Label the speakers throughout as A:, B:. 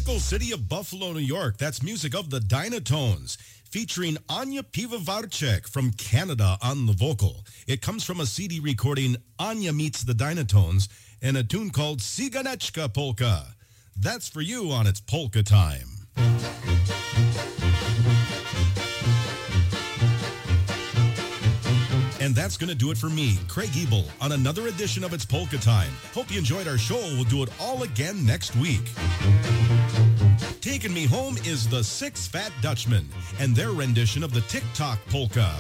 A: beautiful city of Buffalo, New York. That's music of the Dynatones, featuring Anya Pivovarczyk from Canada on the vocal. It comes from a CD recording, Anya Meets the Dynatones, and a tune called Cyganeczka Polka. That's for you on It's Polka Time. And that's going to do it for me, Craig Ebel, on another edition of It's Polka Time. Hope you enjoyed our show. We'll do it all again next week. Taking me home is the Six Fat Dutchmen and their rendition of the TikTok Polka.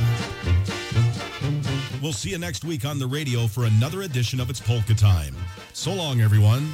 A: We'll see you next week on the radio for another edition of It's Polka Time. So long, everyone.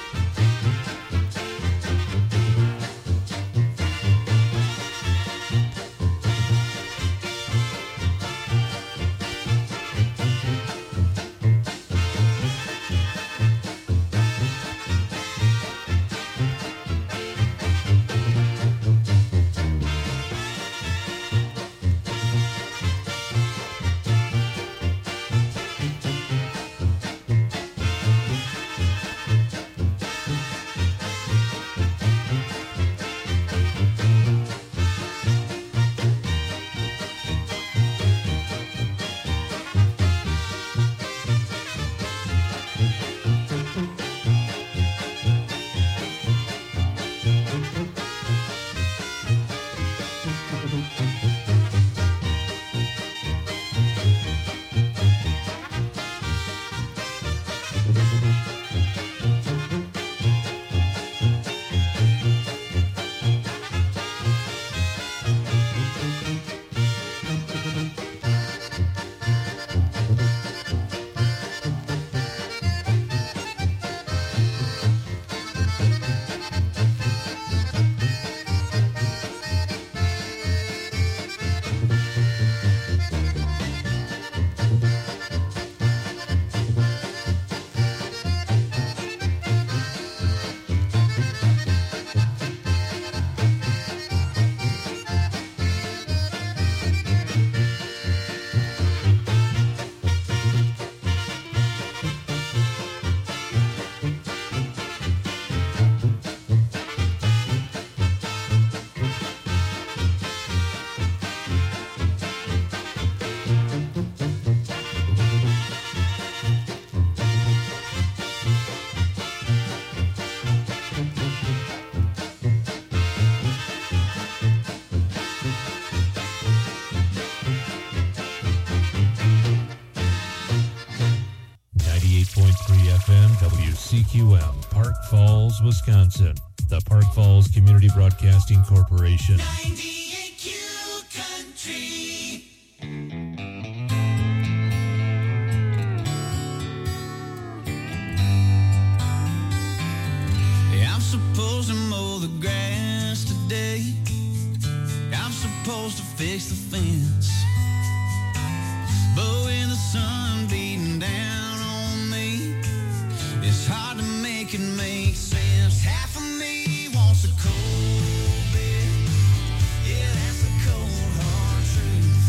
B: WCQM, Park Falls, Wisconsin. The Park Falls Community Broadcasting Corporation.
C: 98Q Country. I'm supposed to mow the grass today. I'm supposed to fix the fence. But when the sun beating down on me, it's hard to make it make sense. Half of me wants a cold bed. Yeah, that's a cold, hard truth.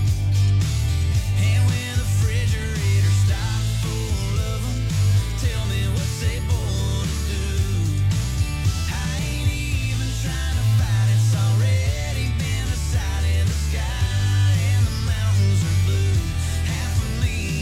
C: And when the refrigerator stops full of them, tell me what's they born to do. I ain't even trying to fight, it's already been decided. The sky and the mountains are blue. Half of me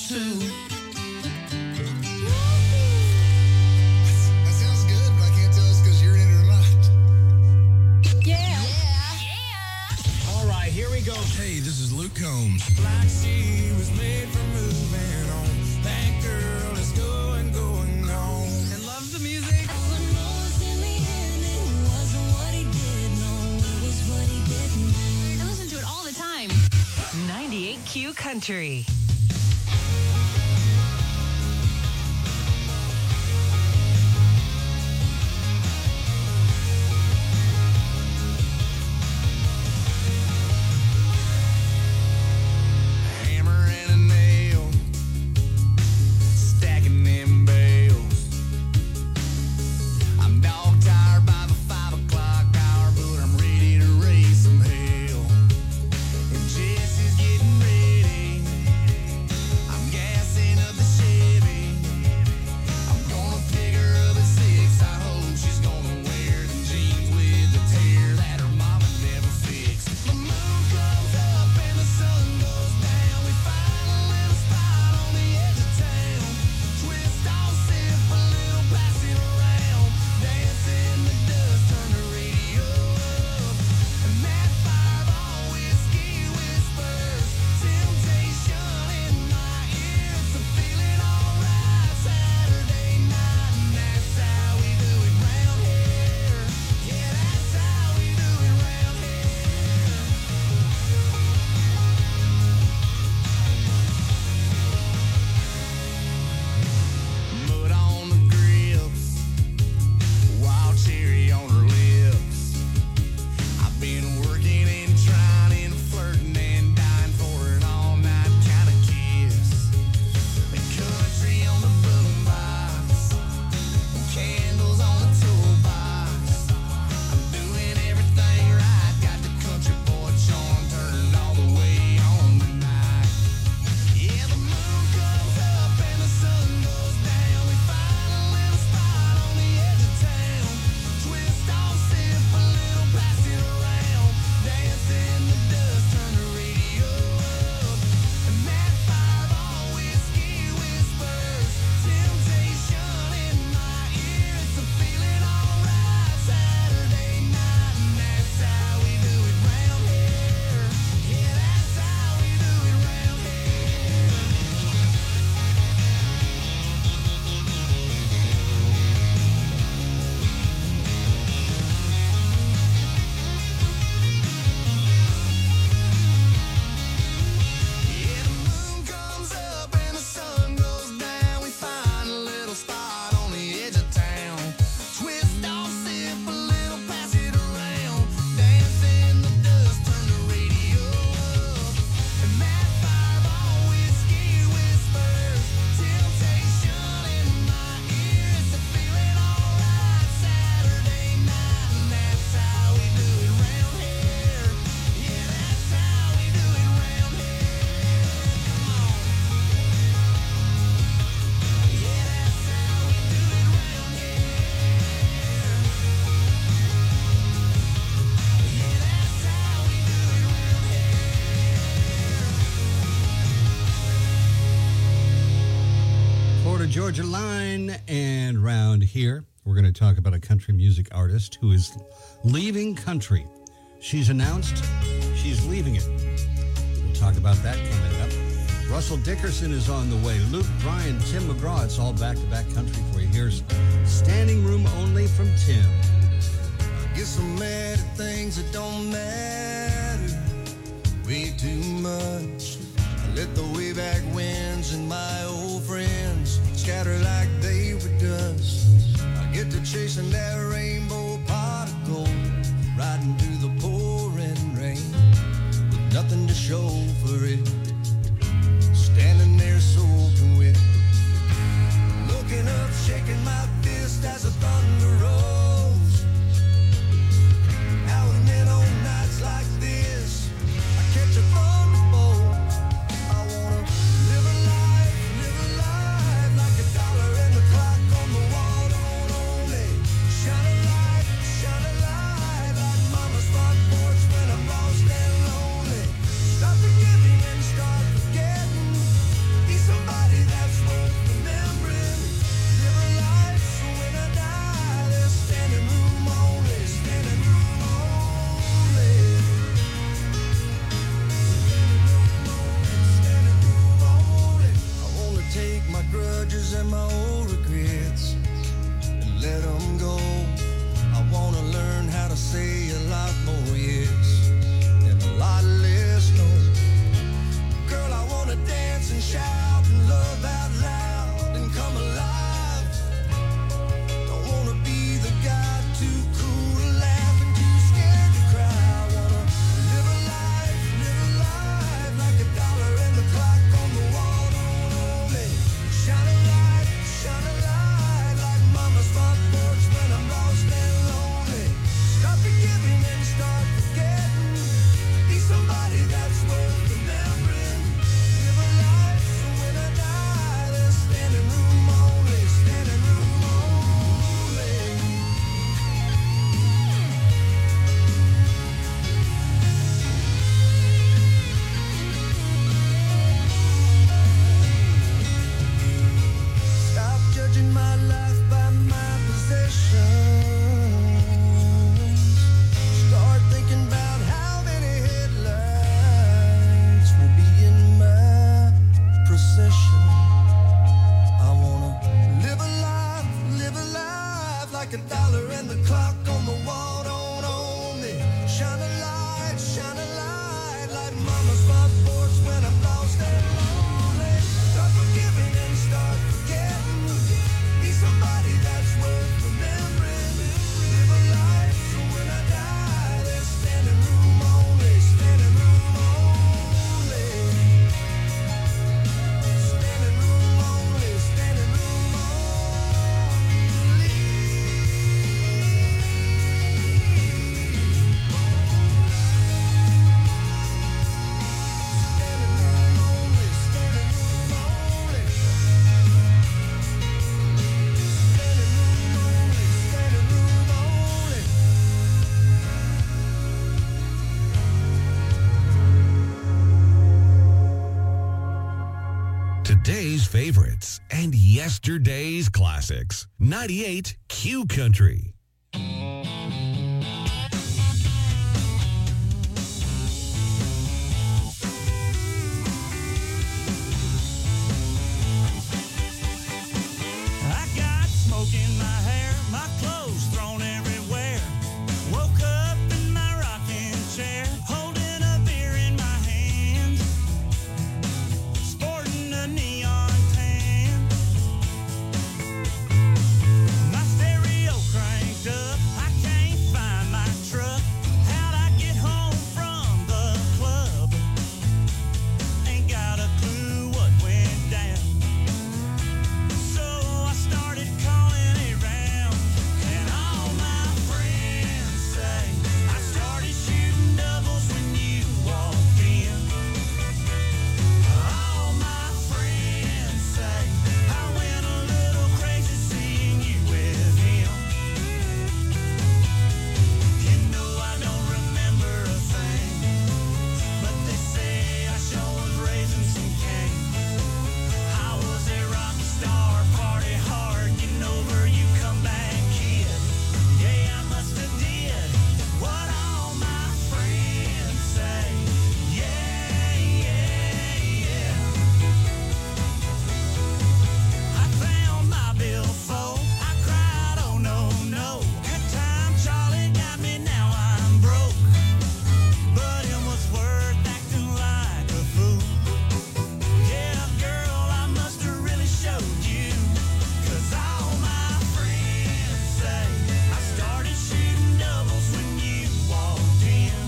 C: too.
D: That sounds good, but I can't tell us because you're in it or not.
E: Yeah.
C: All right, here we go.
D: Hey, this is Luke Combs.
C: Like she was made for moving on. That girl is going on. And loves the music.
E: I listen to it all the time. 98Q Country.
C: Hammer and a nail, stacking them bales. I'm dog tired by the 5 o'clock hour, but I'm ready to raise some hell. And Jesse's getting ready. I'm gassing up the Chevy. I'm gonna pick her up at 6. I hope she's gonna wear the jeans with the tear that her mama never fixed. The moon comes up and the sun goes down. We find a little spot on the edge of town. Twist off, sip a little, pass it around. Dance in the dust, turn the radio up. And that fireball whiskey whispers temptation in my ear. It's a feeling alright Saturday night, and that's how we do it round here. Yeah, that's how we do it round here. Mud on the grips, wild cherry on her lips. I've been working and trying and flirting and dying for an all-night kind of kiss. The country on the boombox, candles on the toolbox. I'm doing everything right, got the country boy charm turned all the way on tonight. Yeah, the moon comes up and the sun goes down. We find a little spot on the edge of town. Twist off, sip a little, pass it around. Dance in the dust, turn the radio up. And that fireball whiskey whispers temptation in my ear. It's a feeling alright Saturday night, and that's how we do it round here. Yeah, that's how we do it round here. Yeah, the moon comes up and the sun goes down. We find a little spot on the edge of town. Twist off, sip a little, pass it around. Dance in the dust, turn the radio up. And that fireball whiskey whispers temptation in my ear. It's a feeling alright Saturday night, and that's how we do it round here. Yeah, that's how we do it round here. Come on. Yeah, that's how we do it round here. Yeah, that's how we do it round here.
F: Florida Georgia Line and round here. We're going to talk about a country music artist who is leaving country. She's announced she's leaving it. We'll talk about that coming up. Russell Dickerson is on the way. Luke Bryan, Tim McGraw. It's all back-to-back country for you. Here's Standing Room Only from Tim.
D: I guess I'm mad at things that don't matter way too much. I let the way back winds and my old friends scatter like they were dust. I get to chasing that rainbow pot of gold, riding through the pouring rain with nothing to show for it. Standing there soaking wet, looking up, shaking my fist as the thunder rolls. Now and then on nights like this, I catch a thunderbolt. I wanna live a life like a dollar and the clock on the wall don't only shine a light like mama's front porch when I'm lost and lonely. Stop the giving and
G: Today's favorites and yesterday's classics. 98 Q Country.
C: I got smoke in my hair, my clothes thrown everywhere. Woke up in my rocking chair, holding a beer in my hand, sporting a neon tan. My stereo cranked up, I can't find my truck. How'd I get home from the club? Ain't got a clue what went down. So I started calling around, and all my friends say I started shooting doubles when you walked in. All my friends say I went a little crazy seeing you with him. You know I don't remember a thing, but they say I sure was raising some cane. I was a rock star, party hard, getting over you come back kid. Yeah, I must have did what all my friends say. Yeah, yeah, yeah. I found my billfold, I cried, oh no, no. That time Charlie got me, now I'm broke. But it was worth acting like a fool. Yeah, girl, I must have really showed you. 'Cause all my friends say I started shooting doubles when you walked in.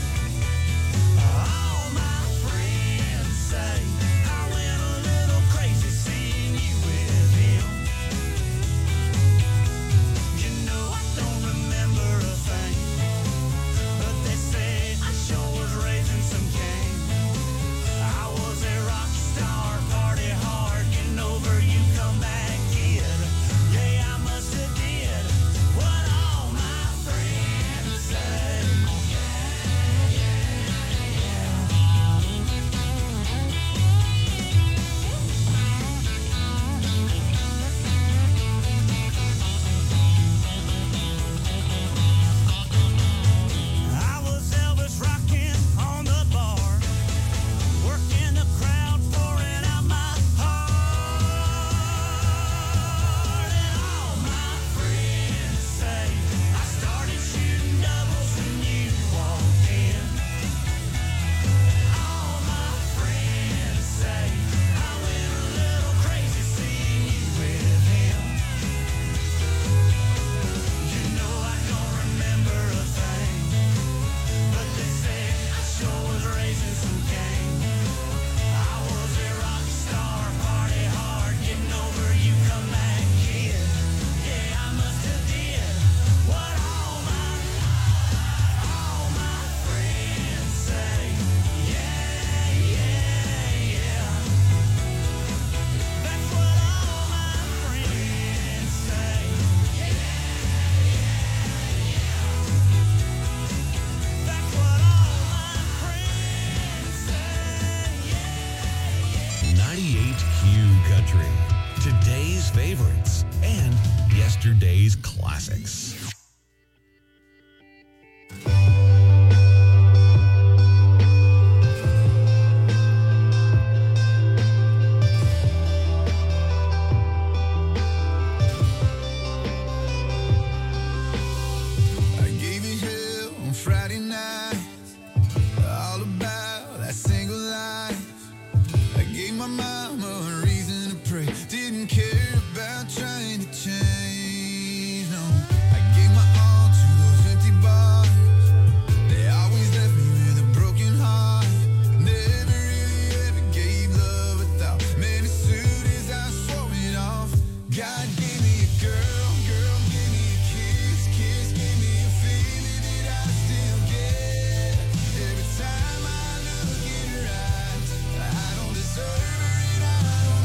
C: All my friends say I went a little crazy seeing you with him. You know I don't remember a thing, but they say I sure was raising some cane. I was a rock star, party hard, getting over you come back kid. Yeah, I must have did what all my friends say. I was Elvis rocking on the bar, working the crowd, pouring out my heart. And all my friends say I started shooting doubles when you walked in. All my friends say I went a little crazy seeing you with him. You know I don't remember a thing, but they say I sure was raising some cane. I was a rock star, party hard, getting over you come back kid. Yeah, I must have did what all my friends say. Yeah, yeah, yeah. That's what all my friends say. That's what all my friends say.
G: 98 Q Country. Today's favorites and yesterday's classics.
D: I gave you hell on Friday night, all about that single life. I gave my mama a reason to pray, didn't care about trying to change, no. I gave my all to those empty bars, they always left me with a broken heart. Never really ever gave love a thought, man, as soon as I swore it off. God gave me a girl, girl gave me a kiss, kiss gave me a feeling that I still get. Every time I look in her eyes, I don't deserve her and I don't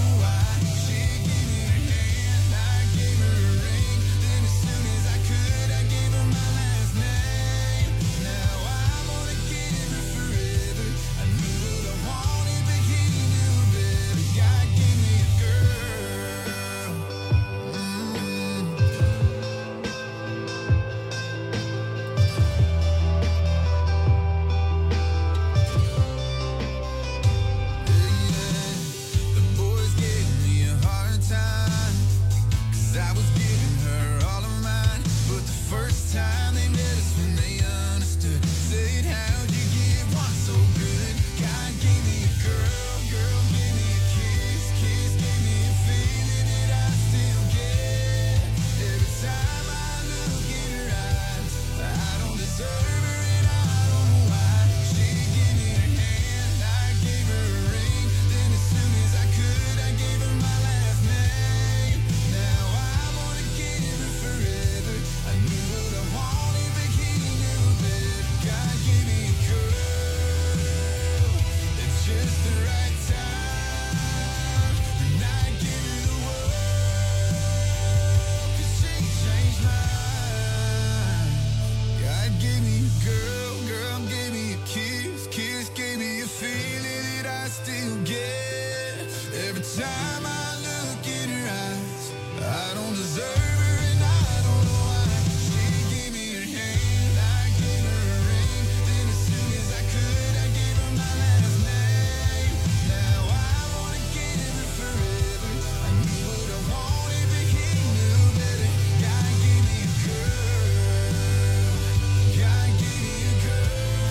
C: time I look in her eyes, I don't deserve her and I don't know why. She gave me her hand, I gave her a ring. Then as soon as I could, I gave her my last name. Now I wanna give her forever. I knew what I wanted, but he knew better. God gave me a girl. God gave me a girl.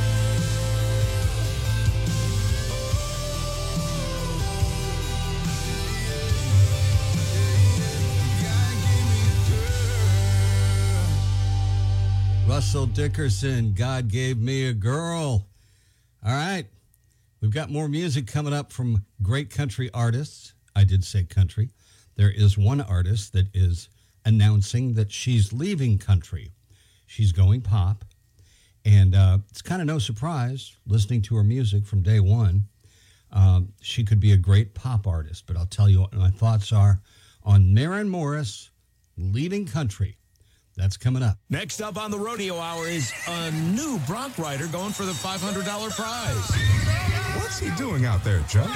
F: Russell Dickerson, God Gave Me a Girl. All right. We've got more music coming up from great country artists. I did say country. There is one artist that is announcing that she's leaving country. She's going pop. And it's kind of no surprise, listening to her music from day one. She could be a great pop artist. But I'll tell you what my thoughts are on Maren Morris leaving country. That's coming up.
G: Next up on the Rodeo Hour is a new bronc rider going for the $500 prize.
H: What's he doing out there, Chuck?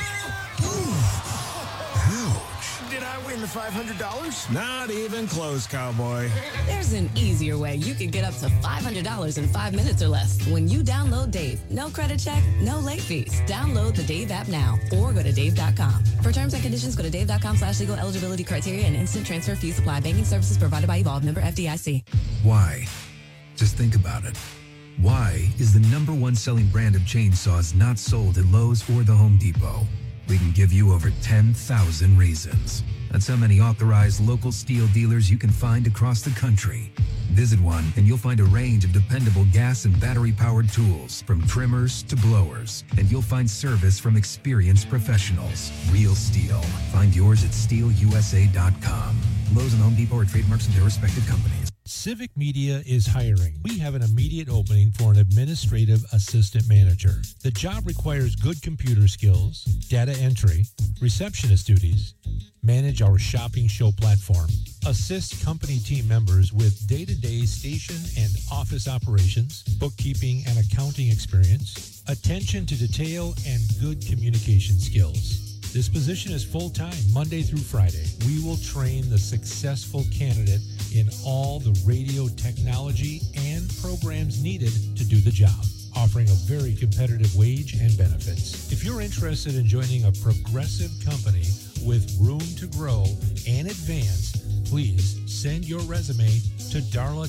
H: Ouch.
G: Did I win the $500? Not even close, cowboy.
I: There's an easier way you can get up to $500 in 5 minutes or less when you download Dave. No credit check, no late fees. Download the Dave app now or go to Dave.com. For terms and conditions, go to Dave.com/legal eligibility criteria and instant transfer fees apply. Banking services provided by Evolve, member FDIC.
J: Why? Just think about it. Why is the #1 selling brand of chainsaws not sold at Lowe's or the Home Depot? We can give you over 10,000 reasons. That's how many authorized local steel dealers you can find across the country. Visit one and you'll find a range of dependable gas and battery-powered tools, from trimmers to blowers. And you'll find service from experienced professionals. Real Steel. Find yours at steelusa.com. Lowe's and Home Depot are trademarks of their respective companies.
B: Civic Media is hiring. We have an immediate opening for an administrative assistant manager. The job requires good computer skills, data entry, receptionist duties, manage our shopping show platform, assist company team members with day-to-day station and office operations, bookkeeping and accounting experience, attention to detail, and good communication skills. This position is full-time, Monday through Friday. We will train the successful candidate in all the radio technology and programs needed to do the job, offering a very competitive wage and benefits. If you're interested in joining a progressive company with room to grow and advance, please send your resume to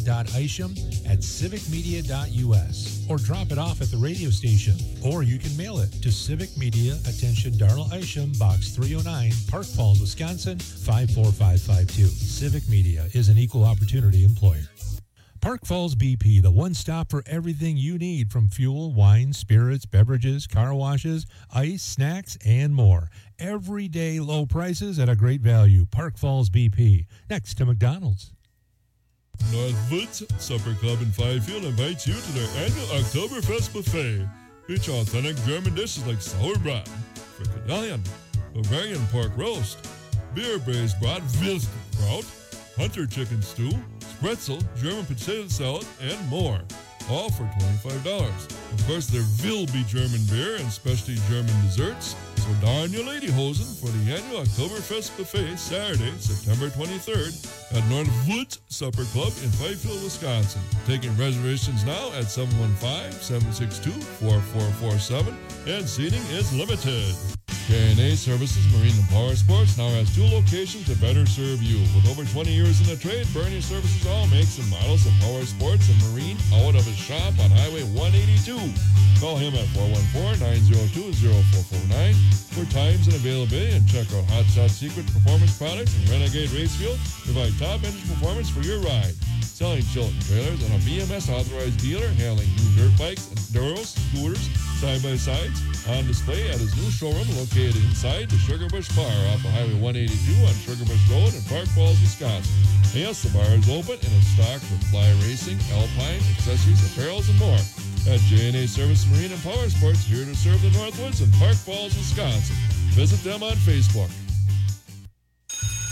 B: darla.isham@civicmedia.us or drop it off at the radio station. Or you can mail it to Civic Media, attention Darla Isham, Box 309, Park Falls, Wisconsin, 54552. Civic Media is an equal opportunity employer. Park Falls BP, the one stop for everything you need, from fuel, wine, spirits, beverages, car washes, ice, snacks, and more. Everyday low prices at a great value. Park Falls BP, next to McDonald's.
K: Northwoods Supper Club in Fifield invites you to their annual Oktoberfest buffet. Feature authentic German dishes like Sauerbraten, Frikadellen, Bavarian pork roast, beer-braised brat, Wilskraut, hunter chicken stew, pretzel, German potato salad, and more. All for $25. Of course, there will be German beer and specialty German desserts. So darn your ladyhosen for the annual Oktoberfest buffet Saturday, September 23rd at Northwoods Supper Club in Fifield, Wisconsin. Taking reservations now at 715-762-4447, and seating is limited. K&A Services Marine and Power Sports now has 2 locations to better serve you. With over 20 years in the trade, Bernie services all makes and models of power sports and marine out of his shop on Highway 182. Call him at 414-902-0449 for times and availability, and check out Hot Shot Secret Performance Products and Renegade Racefield. Provide top engine performance for your ride. Selling Chilton trailers and a BMS authorized dealer, handling new dirt bikes, enduros, scooters, side-by-sides, on display at his new showroom located inside the Sugarbush Bar off of Highway 182 on Sugarbush Road in Park Falls, Wisconsin. Yes, the bar is open and is stocked with fly racing, alpine, accessories, apparels, and more. At J&A Service Marine and Power Sports, here to serve the Northwoods in Park Falls, Wisconsin. Visit them on Facebook.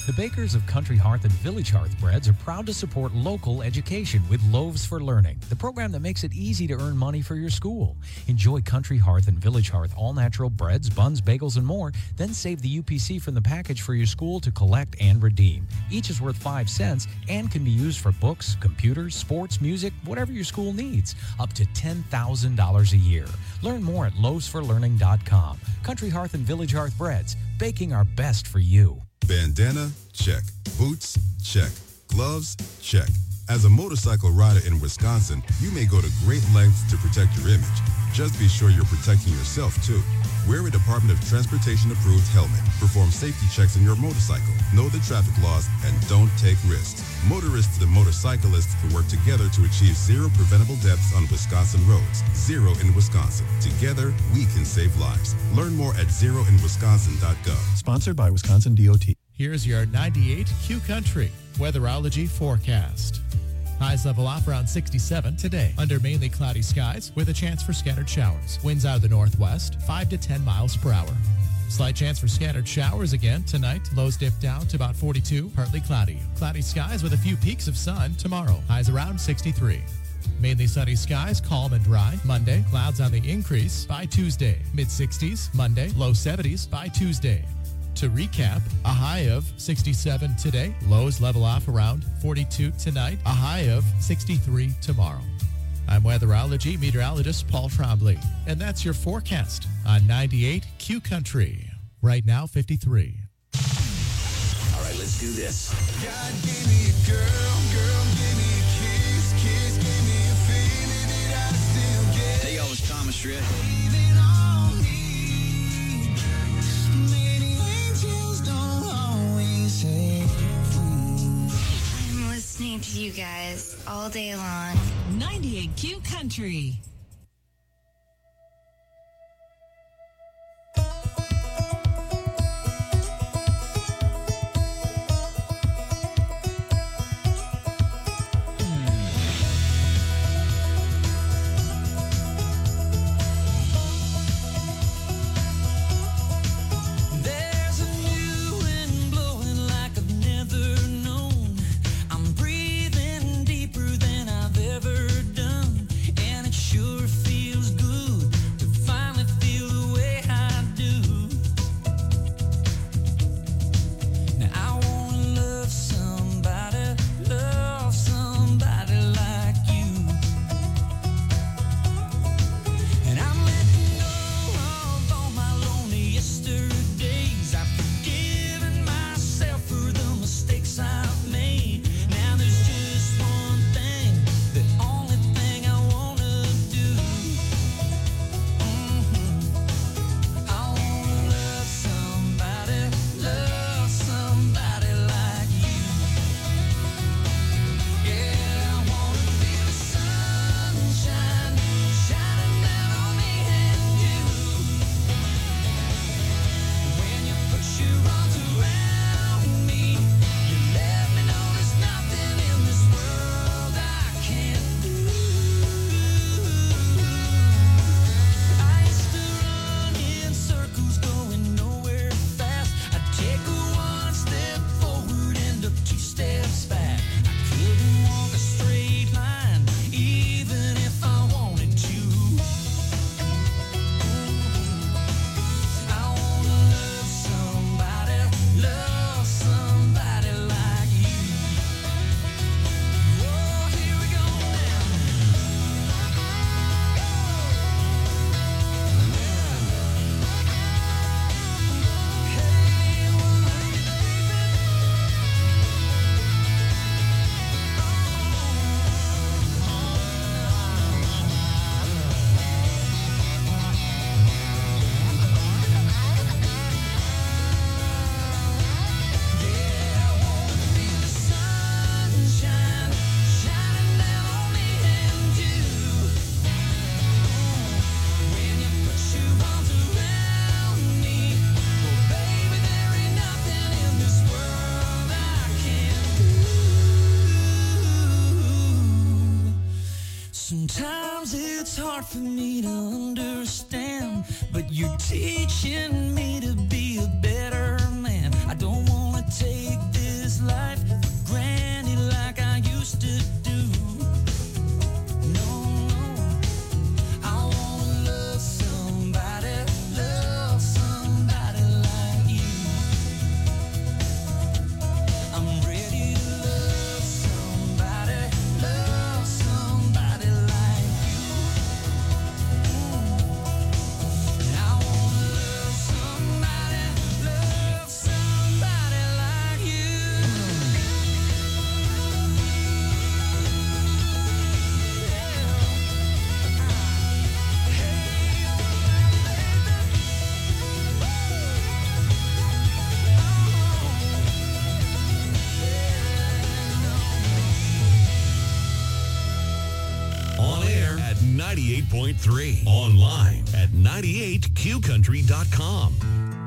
L: The bakers of Country Hearth and Village Hearth Breads are proud to support local education with Loaves for Learning, the program that makes it easy to earn money for your school. Enjoy Country Hearth and Village Hearth all-natural breads, buns, bagels, and more. Then save the UPC from the package for your school to collect and redeem. Each is worth 5 cents and can be used for books, computers, sports, music, whatever your school needs. Up to $10,000 a year. Learn more at loavesforlearning.com. Country Hearth and Village Hearth Breads, baking our best for you.
H: Bandana? Check. Boots? Check. Gloves? Check. As a motorcycle rider in Wisconsin, you may go to great lengths to protect your image. Just be sure you're protecting yourself, too. Wear a Department of Transportation-approved helmet. Perform safety checks on your motorcycle. Know the traffic laws and don't take risks. Motorists and motorcyclists can work together to achieve zero preventable deaths on Wisconsin roads. Zero in Wisconsin. Together, we can save lives. Learn more at zeroinwisconsin.gov.
M: Sponsored by Wisconsin DOT.
N: Here's your 98 Q Country Weatherology forecast. Highs level off around 67 today under mainly cloudy skies with a chance for scattered showers. Winds out of the northwest, 5 to 10 miles per hour. Slight chance for scattered showers again tonight. Lows dip down to about 42, partly cloudy. Cloudy skies with a few peaks of sun tomorrow. Highs around 63. Mainly sunny skies, calm and dry. Monday, clouds on the increase by Tuesday. Mid-60s Monday, low 70s by Tuesday. To recap, a high of 67 today. Lows level off around 42 tonight. A high of 63 tomorrow. I'm weatherology meteorologist Paul Trombley, and that's your forecast on 98 Q Country. Right now, 53.
G: All right, let's do this.
C: God gave me a girl, girl gave me a kiss, kiss gave me a feeling that I still get.
G: Hey, y'all, it's Thomas Shred.
C: Leaving on me. Many angels don't always say
O: I'm listening to you guys all day long.
E: 98 Q Country.
C: there's a new wind blowing like I've never known. I'm breathing deeper than I've ever done, and it sure feels good to finally feel the way I do. Now I wanna love somebody like you. And I'm letting go of all my lonely yesterdays. I've forgiven myself for the mistakes I've made. Now there's just one thing, the only thing I wanna do. I wanna love somebody like you. Yeah, I wanna feel the sunshine shining down on me and you. When you put your arms around me, you let me know there's nothing in this world I can't do. I used to run in circles going nowhere fast. I'd take one step forward, end up 2 steps back. I couldn't walk a straight line, even if I wanted to. I wanna love somebody like you. Oh, here we go now. Sunshine shining down on me and you. When you put your arms around me, well, baby, there ain't nothing in this world I can't do. Sometimes it's hard for me to understand, but you're teaching me to be a better man. I don't want to take this
M: 98.3. Online at 98qcountry.com.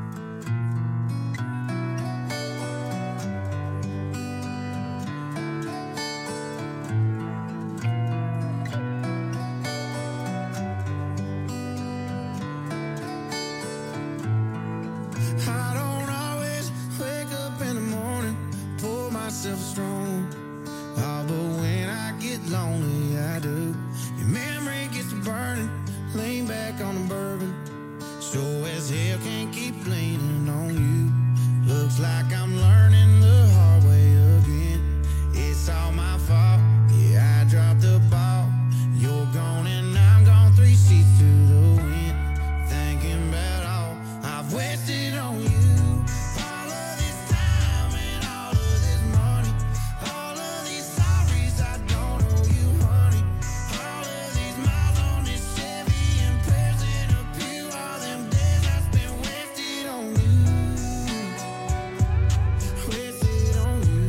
C: I don't always wake up in the morning, pull myself strong. Oh, but when I get lonely, I do. Your memory gets to burning, lean back on the bourbon. Sure as hell can't keep leaning on you. Looks like I'm learning the hard way again. It's all my fault, yeah, I dropped the ball. You're gone and I'm gone, 3 seats to the wind. Thinking about all I've wasted on you. All of this time and all of this money. All of these sorries I don't owe you, honey. All of these miles on this Chevy and prayers in a pew. All them days I spent wasted on you. Wasted on you.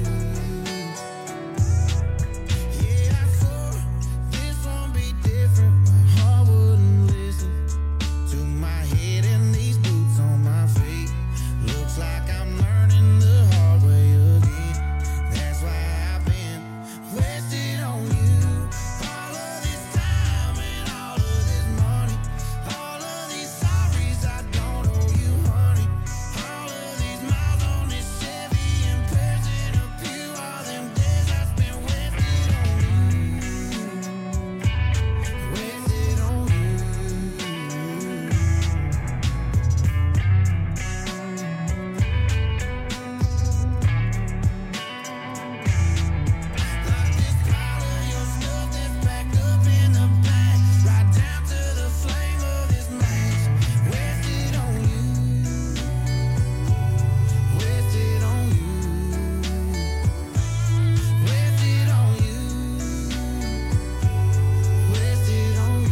C: Yeah, I swore this won't be different. My heart wouldn't listen to my head and these boots on my feet. Looks like I'm learning the hard way again. That's why I've been wasted on you. All of this time and all of this money. All of these sorries I don't owe you, honey. All of these miles on this Chevy and prayers in a pew. All them days I spent wasted on you. Wasted on you. Like this pile of your stuff that's packed up in the back, right down to the flame of this match. Wasted on you. Wasted on you. Wasted on you. Wasted on you.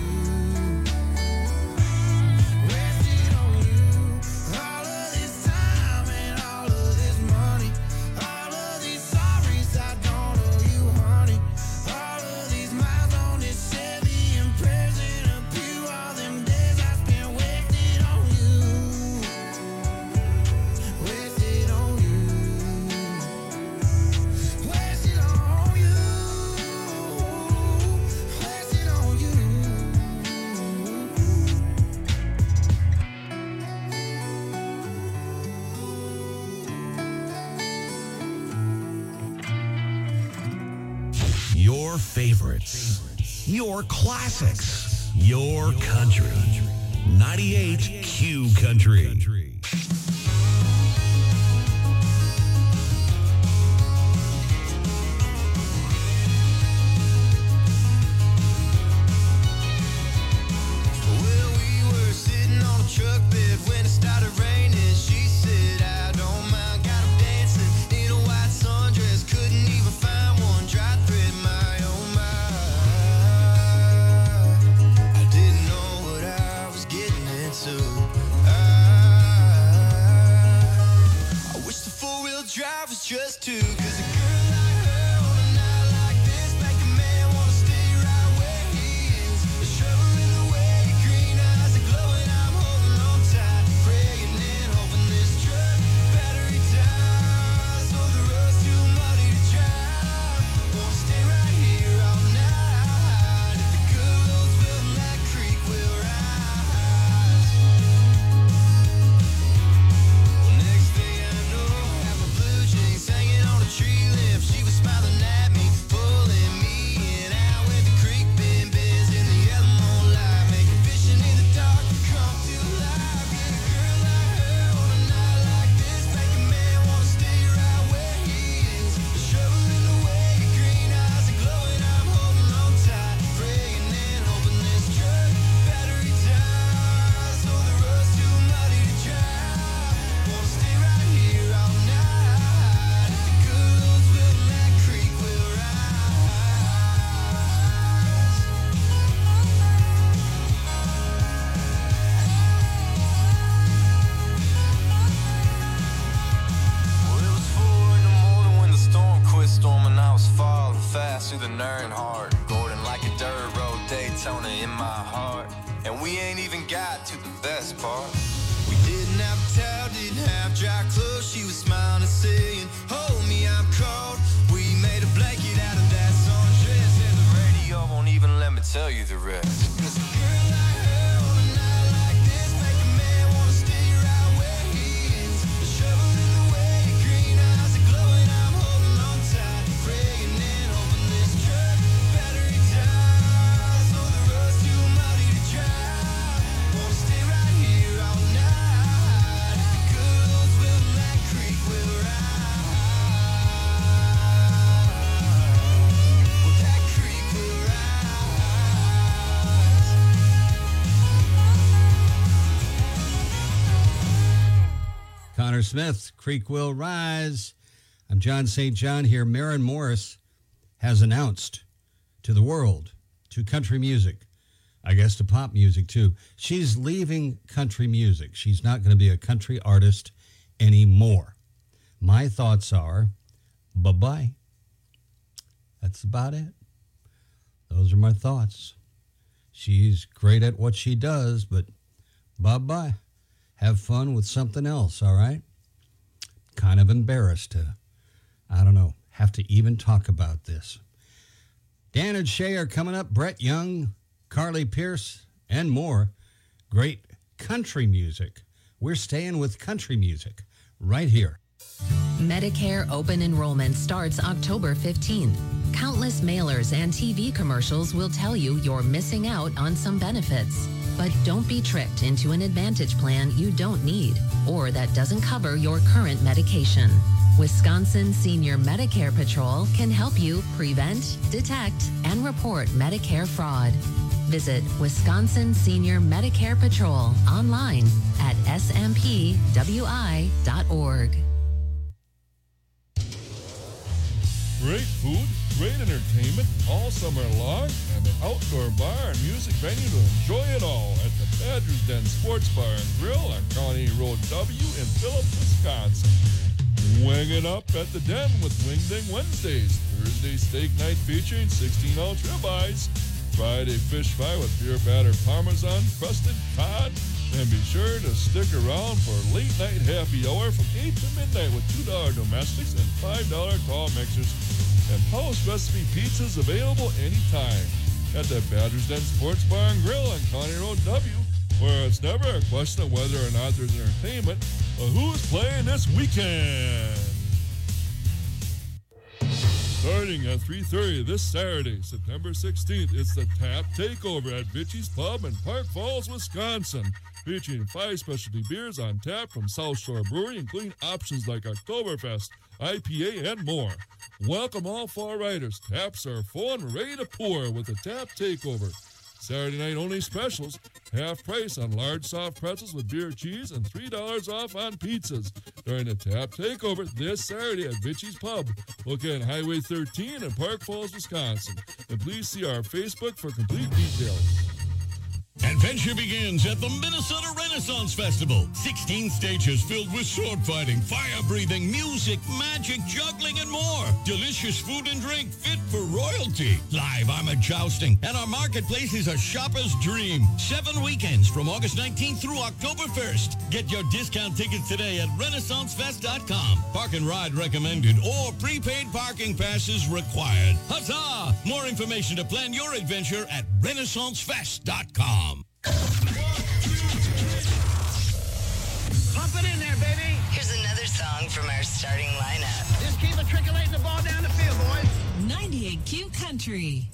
C: Wasted on you. All of this time and all of this money. All of these sorries I don't owe you, honey. All of these miles on this Chevy and prayers in a pew. All them days I spent wasted on you. Wasted on you. Wasted on you. Wasted on you.
M: Your favorites, your classics, your country. 98Q Country.
C: Well, we were sitting on a truck bed when it started raining. She said, I don't mind, got him dancing in a white sundress. Couldn't even find one dry thread, my oh my. I didn't know what I was getting into. I wish the four-wheel drive was just two, 'cause a girl like her on a night like this make a man wanna stay right where he is. The trouble in the way your green eyes are glowing, I'm holding on tight, praying and hoping this truck battery dies, so the road's too muddy to drive. Wanna stay right here all night. If the good Lord's willing, that creek will rise. Well, next thing I know, I have my blue jeans hanging on a tree limb. She was smiling at me, pulling me in out with the creek bend bends in the yellow moonlight, making fishing in the dark come to life. Get a girl like her on a night like this, make a man wanna stay right where he is. The trouble in the way your green eyes are glowing, I'm holding on tight, praying and hoping this truck battery dies, so the road's too muddy to drive. Wanna stay right here all night. If the good Lord's willing, that creek will rise. Well, it was 4 in the morning when the storm quit storming. I was falling fast through the Earnhardt, Gordon like a dirt road Daytona in my
D: and we ain't even got to the best part. We didn't have a towel, didn't have dry clothes. She was smiling and saying, hold me, I'm cold. We made a blanket out of that sundress, and the radio won't even let me tell you the rest. 'Cause a girl like her on a night like this make a man wanna stay right where he is. The shovel in the way, your green eyes are glowing. I'm holding on tight, praying and hoping this truck battery dies. So the road's too muddy to drive. Wanna stay right here all night. The girls will that creek will rise. Well, that creek will rise.
F: Connor Smith, Creek Will Rise. I'm John St. John here. Maren Morris has announced to the world, to country music, I guess to pop music too, she's leaving country music. She's not going to be a country artist anymore. My thoughts are, bye-bye. That's about it. Those are my thoughts. She's great at what she does, but bye-bye. Have fun with something else, all right? Kind of embarrassed to, I don't know, have to even talk about this. Dan and Shay are coming up. Brett Young, Carly Pierce, and more. Great country music. We're staying with country music right here.
I: Medicare open enrollment starts October 15th. Countless mailers and TV commercials will tell you you're missing out on some benefits. But don't be tricked into an Advantage plan you don't need or that doesn't cover your current medication. Wisconsin Senior Medicare Patrol can help you prevent, detect, and report Medicare fraud. Visit Wisconsin Senior Medicare Patrol online at smpwi.org.
K: Great food, great entertainment all summer long, and an outdoor bar and music venue to enjoy it all at the Badger's Den Sports Bar and Grill on County Road W in Phillips, Wisconsin. Wing it up at the Den with Wing Ding Wednesdays, Thursday steak night featuring 16-ounce ribeyes, Friday fish fry with beer batter parmesan, crusted cod, and be sure to stick around for late night happy hour from 8 to midnight with $2 domestics and $5 tall mixers. And post recipe pizzas available anytime at the Badger's Den Sports Bar and Grill on County Road W, where it's never a question of whether or not there's entertainment, but who's playing this weekend. Starting at 3:30 this Saturday, September 16th, it's the Tap Takeover at Vichy's Pub in Park Falls, Wisconsin, featuring 5 specialty beers on tap from South Shore Brewery, including options like Oktoberfest, IPA, and more. Welcome all 4 riders. Taps are full and ready to pour with the Tap Takeover. Saturday night only specials, half price on large soft pretzels with beer cheese and $3 off on pizzas during the Tap Takeover this Saturday at Vichy's Pub, located on Highway 13 in Park Falls, Wisconsin. And please see our Facebook for complete details.
M: Adventure begins at the Minnesota Renaissance Festival. 16 stages filled with sword fighting, fire breathing, music, magic, juggling, and more. Delicious food and drink fit for royalty. Live armored jousting, and our marketplace is a shopper's dream. 7 weekends from August 19th through October 1st. Get your discount tickets today at RenaissanceFest.com. Park and ride recommended or prepaid parking passes required. Huzzah! More information to plan your adventure at RenaissanceFest.com.
P: Pump it in there, baby.
E: Here's another song from our starting lineup.
P: Just keep matriculating the ball down the field, boys.
E: 98Q Country.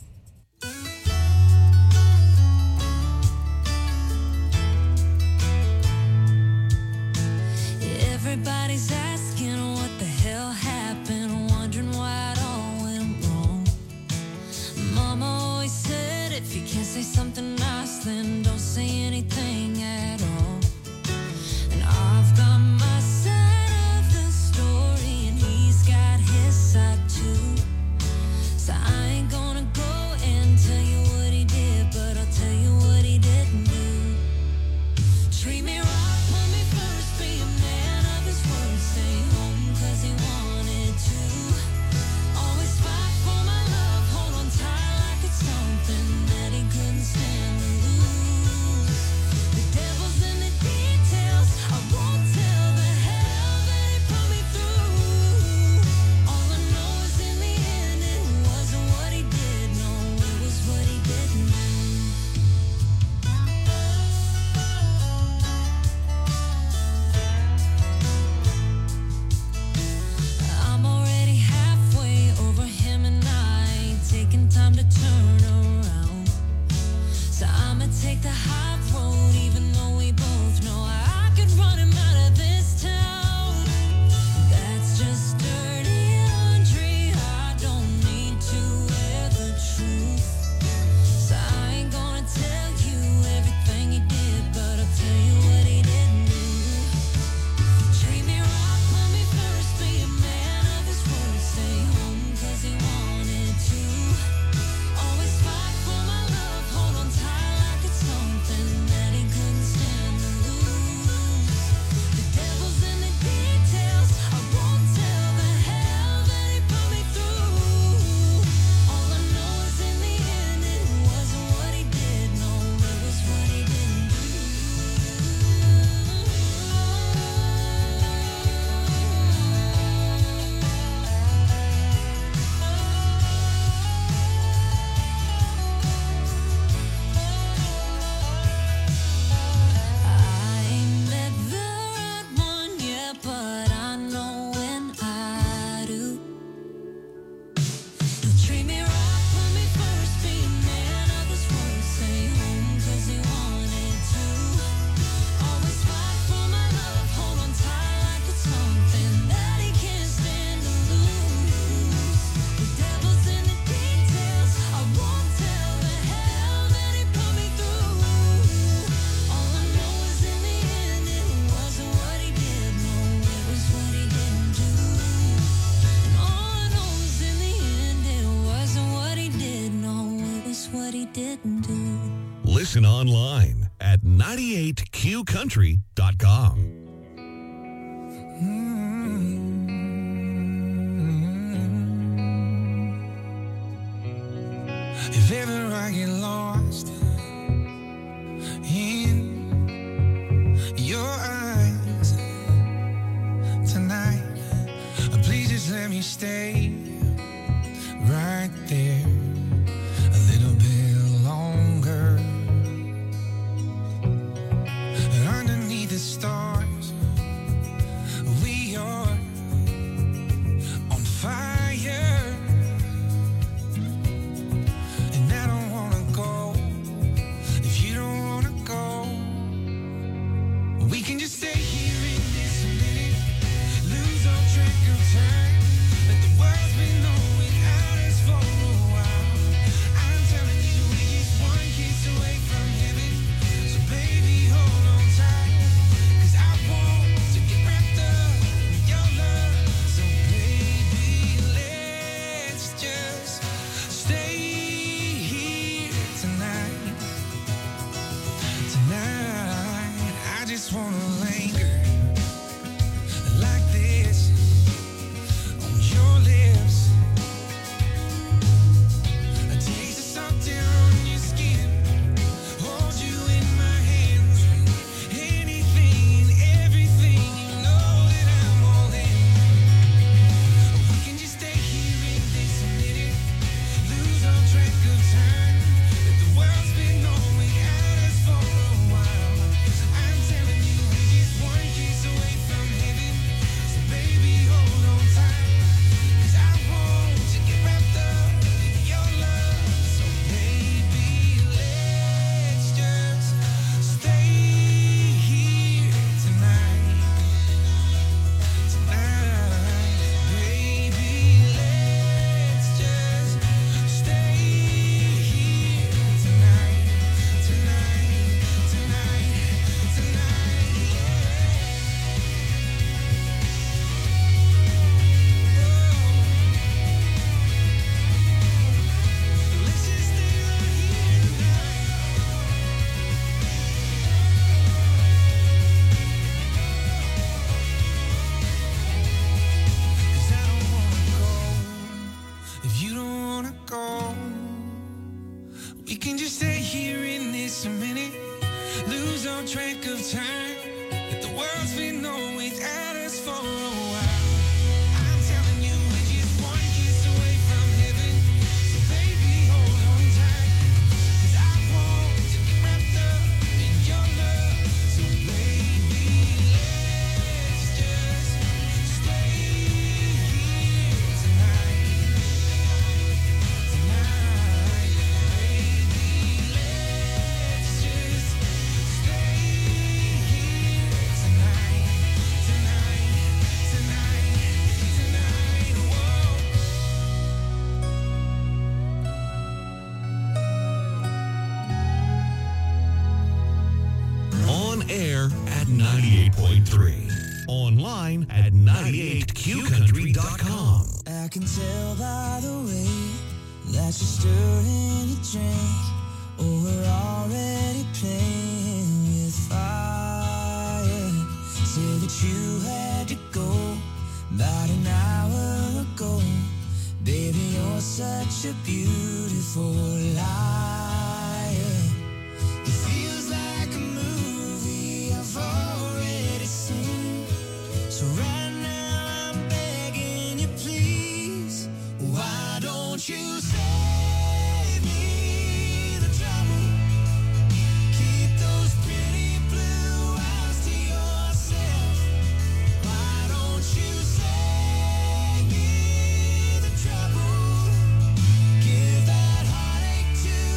Q: Everybody's asking what the hell happened, wondering why it all went wrong. Mama always said if you can't say something nice, then don't say anything at all. And I've got my side of the story, and he's got his side too. So I ain't gonna go and tell you what he did, but I'll tell you what he didn't do. Treat me right, put me first, be a man of his word.
R: Listen online at 98qcountry.com.
C: If ever I get lost in your eyes tonight, please just let me stay right there a little bit longer. And underneath the stars, we are on fire. And I don't wanna go if you don't wanna go. We can just stay here in this minute, lose all track of time. Let the world spin on without us for a while. I'm telling you, we're just one kiss away from heaven. So baby, hold on tight, 'cause I want to get wrapped up in your love. So baby, let's just stay here tonight. Tonight, I just wanna linger like this on your lips. A taste of something on your skin, hold you in my hands. Anything, everything, you know that I'm all in. We can just stay here in this minute, lose all track of time. Let the world spin on without us for a while. I'm telling you, we're just one kiss away from heaven. So baby, hold on tight, 'cause I want to get wrapped up in your love. So baby, let's just stay here tonight. Tonight, baby, let's just stay here tonight. Tonight, tonight, tonight, let's just stay right here tonight. 'Cause I don't wanna go if you don't wanna go. We can just stay here in this minute, lose all track of time. Let the world spin on without us for a while. I'm telling you, we're just one kiss away from heaven. So baby, hold on tight, 'cause I want to get wrapped up in your love. So baby, let's just stay here tonight. Tonight, baby, let's just stay here tonight. Tonight, tonight, tonight, whoa.
R: On air at 98.3. Online at 98qcountry.com.
C: I can tell by the way that you're stirring a drink. Oh, we're already playing with fire. Say that you had to go about an hour ago. Baby, you're such a beautiful liar. It feels like a movie I've already seen. So right now I'm begging you, please, why don't you save me the trouble? Keep those pretty blue eyes to yourself. Why don't you save me the trouble? Give that heartache to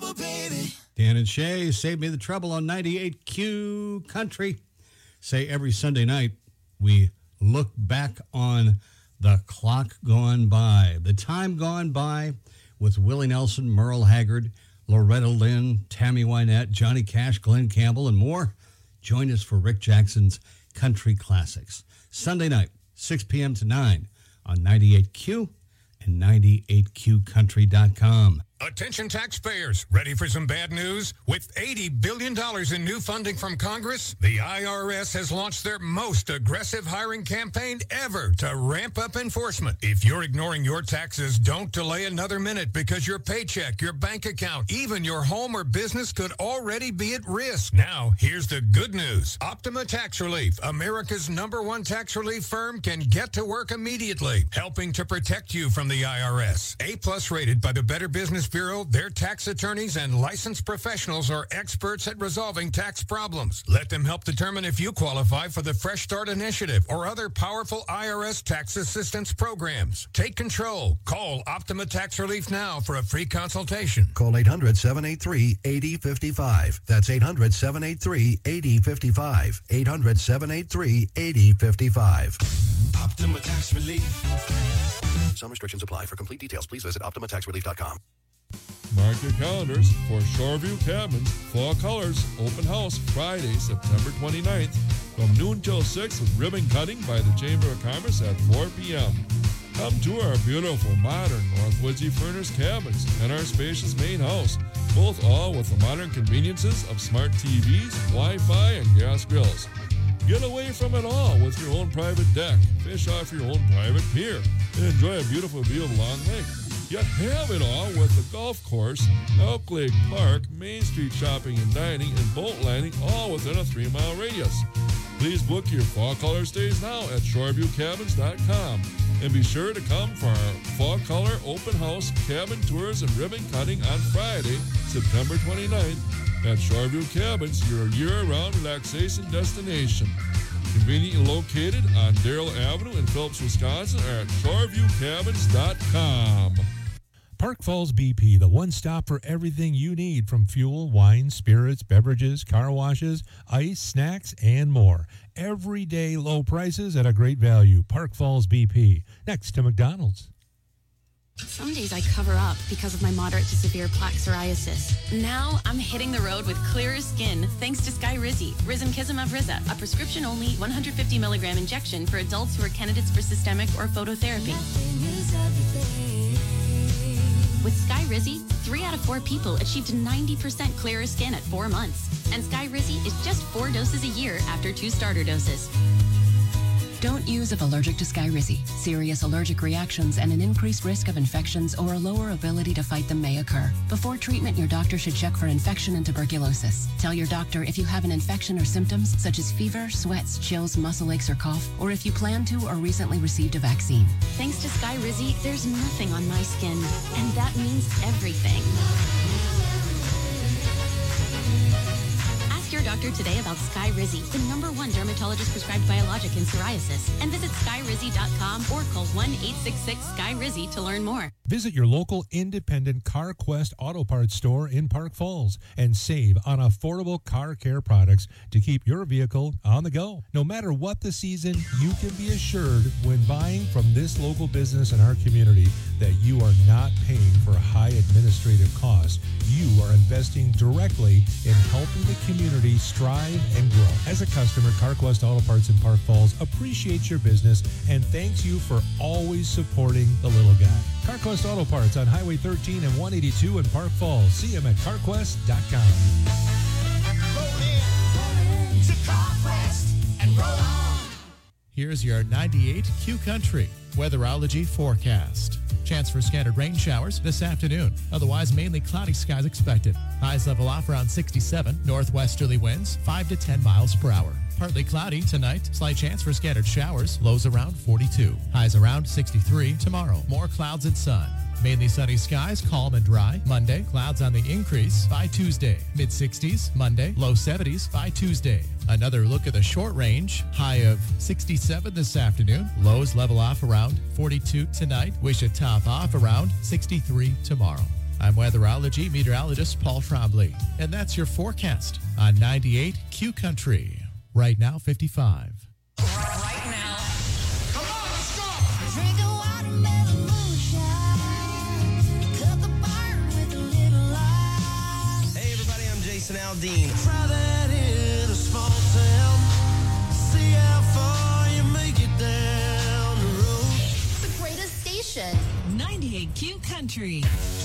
F: Dan and Shay, Save Me the Trouble on 98Q Country. Say every Sunday night we look back on the clock gone by, the time gone by with Willie Nelson, Merle Haggard, Loretta Lynn, Tammy Wynette, Johnny Cash, Glenn Campbell, and more. Join us for Rick Jackson's Country Classics. Sunday night, 6 p.m. to 9 on 98Q and 98QCountry.com.
S: Attention taxpayers, ready for some bad news? With $80 billion in new funding from Congress, the IRS has launched their most aggressive hiring campaign ever to ramp up enforcement. If you're ignoring your taxes, don't delay another minute because your paycheck, your bank account, even your home or business could already be at risk. Now, here's the good news. Optima Tax Relief, America's #1 tax relief firm, can get to work immediately, helping to protect you from the IRS. A+ rated by the Better Business Bureau, their tax attorneys and licensed professionals are experts at resolving tax problems. Let them help determine if you qualify for the Fresh Start Initiative or other powerful IRS tax assistance programs. Take control. Call Optima Tax Relief now for a free consultation.
T: Call 800-783-8055. That's 800-783-8055. 800-783-8055.
C: Optima Tax Relief. Some restrictions apply. For complete details, please visit OptimaTaxRelief.com.
K: Mark your calendars for Shoreview Cabins Fall Colors Open House Friday, September 29th from noon till 6 with ribbon cutting by the Chamber of Commerce at 4 p.m. Come to our beautiful, modern North Woodsy furnished cabins and our spacious main house, both all with the modern conveniences of smart TVs, Wi-Fi, and gas grills. Get away from it all with your own private deck, fish off your own private pier, and enjoy a beautiful view of Long Lake. Yet have it all with the golf course, Elk Lake Park, Main Street shopping and dining, and boat landing, all within a 3-mile radius. Please book your fall color stays now at shoreviewcabins.com. And be sure to come for our Fall Color Open House Cabin Tours and Ribbon Cutting on Friday, September 29th at Shoreview Cabins, your year-round relaxation destination. Conveniently located on Darrell Avenue in Phillips, Wisconsin, or at shoreviewcabins.com.
B: Park Falls BP, the one stop for everything you need from fuel, wine, spirits, beverages, car washes, ice, snacks, and more. Everyday low prices at a great value. Park Falls BP, next to McDonald's.
U: Some days I cover up because of my moderate to severe plaque psoriasis. Now I'm hitting the road with clearer skin thanks to Skyrizi, Risankizumab Riza, a prescription-only 150 milligram injection for adults who are candidates for systemic or phototherapy. With Skyrizi, 3 out of 4 people achieved 90% clearer skin at 4 months. And Skyrizi is just 4 doses a year after 2 starter doses.
I: Don't use if allergic to Skyrizi. Serious allergic reactions and an increased risk of infections or a lower ability to fight them may occur. Before treatment, your doctor should check for infection and tuberculosis. Tell your doctor if you have an infection or symptoms such as fever, sweats, chills, muscle aches, or cough, or if you plan to or recently received a vaccine.
U: Thanks to Skyrizi, there's nothing on my skin, and that means everything. Your doctor today about Skyrizi, the #1 dermatologist prescribed biologic in psoriasis, and visit skyrizi.com or call 1-866-SKY-RIZZI to learn more.
B: Visit your local independent CarQuest Auto Parts store in Park Falls and save on affordable car care products to keep your vehicle on the go. No matter what the season, you can be assured when buying from this local business in our community that you are not paying for high administrative costs. You are investing directly in helping the community strive and grow. As a customer, CarQuest Auto Parts in Park Falls appreciates your business and thanks you for always supporting the little guy. CarQuest Auto Parts on Highway 13 and 182 in Park Falls. See them at carquest.com.
C: To CarQuest and roll on.
N: Here's your 98Q Country weatherology forecast. Chance for scattered rain showers this afternoon. Otherwise, mainly cloudy skies expected. Highs level off around 67. Northwesterly winds 5 to 10 miles per hour. Partly cloudy tonight. Slight chance for scattered showers. Lows around 42. Highs around 63 tomorrow. More clouds and sun. Mainly sunny skies, calm and dry. Monday, clouds on the increase by Tuesday. Mid-60s Monday, low 70s by Tuesday. Another look at the short range. High of 67 this afternoon. Lows level off around 42 tonight. We should top off around 63 tomorrow. I'm weatherology meteorologist Paul Trombley, and that's your forecast on 98 Q Country. Right now, 55.
E: Right now.
C: Come on, let's go! Drink a watermelon moonshine. Cut the burn with a little light.
T: Hey everybody, I'm Jason Aldean.
C: Try that in a small town. See how far you make it down the road.
E: The greatest station. 98 Q Country.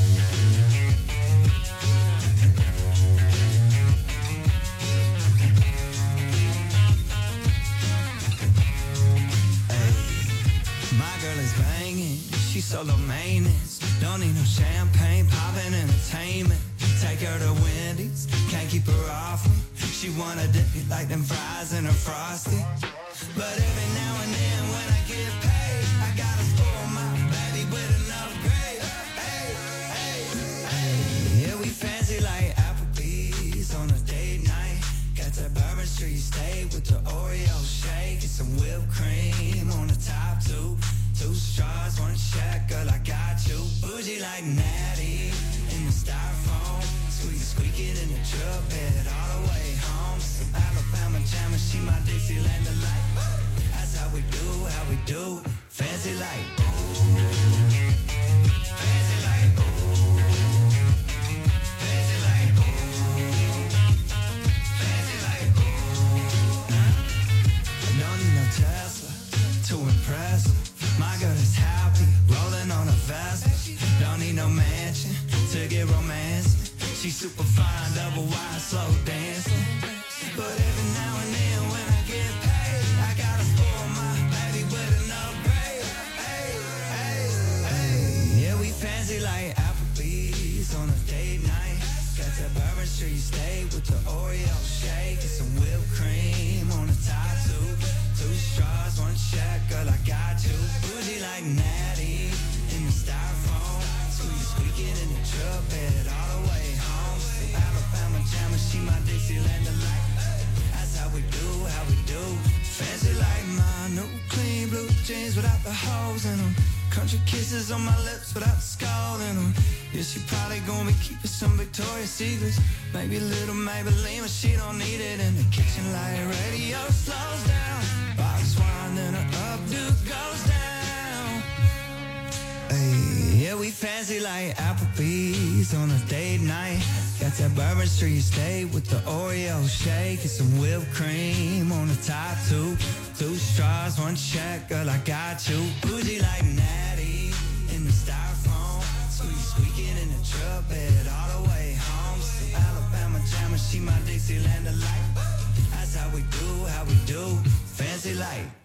C: My girl is banging, she's solo maintenance. Don't need no champagne, poppin' entertainment. Take her to Wendy's, can't keep her off me. She wanna dip it like them fries in her Frosty. But every now and then when I get paid, I gotta spoil my baby with an upgrade. Hey, hey, hey. Yeah, we fancy like Applebee's on a date night. Got that Bourbon Street steak with the Oreo shake and some whipped cream on the top two. 2 straws, 1 check, girl, I got you. Bougie like Natty in the styrofoam. Squeak, squeaking in the truck bed all the way home. Some Alabama jammer, she my Dixieland delight. That's how we do, fancy like. Fancy like. Fancy like. Fancy like. Don't need no Tesla to impress her. My girl is happy, rolling on a Vespa. Don't need no mansion to get romance. She's super fine, double wide, slow dancing. But every now and then when I get paid, I gotta spoil my baby with an upgrade. Hey, hey, hey. Yeah, we fancy like Applebee's on a date night. Got that Bourbon Street steak with the Oreo shake and some whipped cream on the top two. 2 straws, 1 check, girl, I got you. Bougie like Natty in the styrofoam. Squeak, squeaking in the truck bed all the way home. Alabama jammer, she my Dixieland delight. That's how we do, fancy like my new clean blue jeans without the holes in them. Country kisses on my lips without the skull in them. Yeah, she probably gonna be keeping some Victoria's Secrets. Maybe a little Maybelline, but she don't need it. In the kitchen light radio slows down. Box wine and her updo goes down. Hey, yeah, we fancy like Applebee's on a date night. Got that Bourbon Street steak with the Oreo shake and some whipped cream on the top two. 2 straws, 1 check, girl, I got you. Bougie like Natty in the styrofoam. Squeak, squeaking in the truck bed all the way home. Some Alabama jammer, she my Dixieland delight. That's how we do, fancy like.